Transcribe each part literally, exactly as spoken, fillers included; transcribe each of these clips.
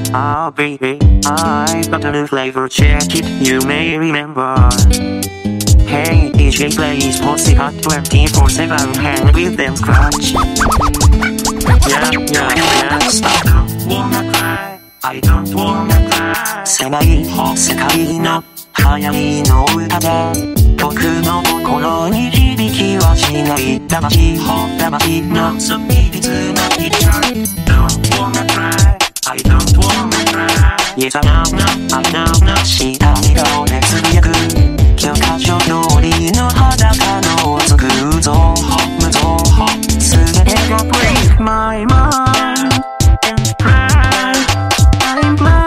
Ah, baby, I got a new flavor, check it, you may remember. Hey, D J plays Pussycat twenty-four seven, hang with them scratch. Yeah, yeah, yeah, stop. Wanna cry, I don't wanna cry. 狭い世界の流行りの歌で僕の心に響きはしない魂魂のスピリツなギター Don't wanna cry, I don't wanna cry Yes, I know, no, I know, no 下に顔でつぶやく教科書通りの裸のを作るぞ無造全てが break my mind and cry I'm blind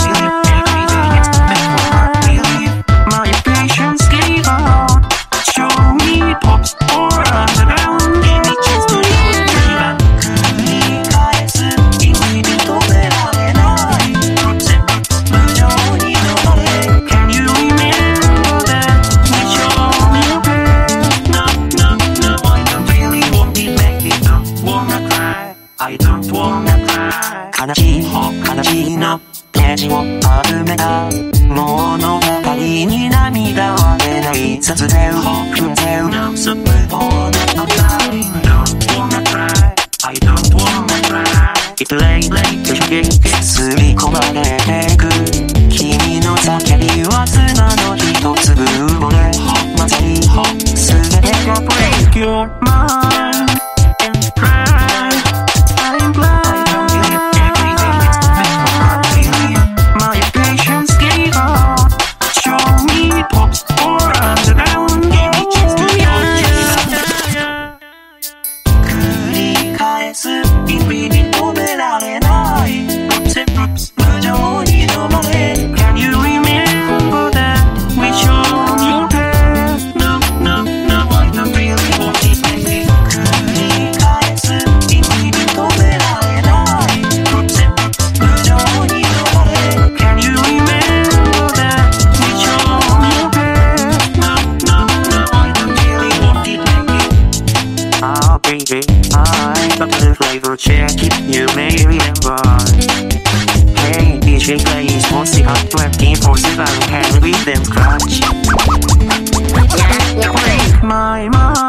I don't wanna cry 悲しい悲しいのページを丸めた物語に涙は出ないさつで踏んでうなすぶとの愛 Don't wanna cry I don't wanna cry It's late late to forget 吸い込まれてく君の叫びは砂の一粒骨まさに全てが break your mind and cry Baby, I got a new flavor, check it, you may remember. Hey, D J plays Pussycat twenty-four seven, hang with them scratch. Break my mind.